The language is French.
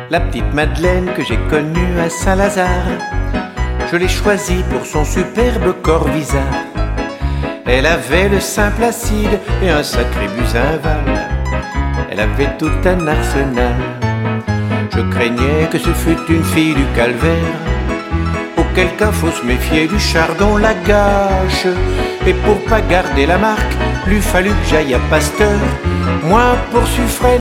La petite Madeleine que j'ai connue à Saint-Lazare, je l'ai choisie pour son superbe corps bizarre. Elle avait le sein placide et un sacré buzinval. Elle avait tout un arsenal. Je craignais que ce fût une fille du calvaire, auquel cas faut se méfier du chardon la gâche. Et pour pas garder la marque, lui fallut que j'aille à Pasteur, moi pour suffraine.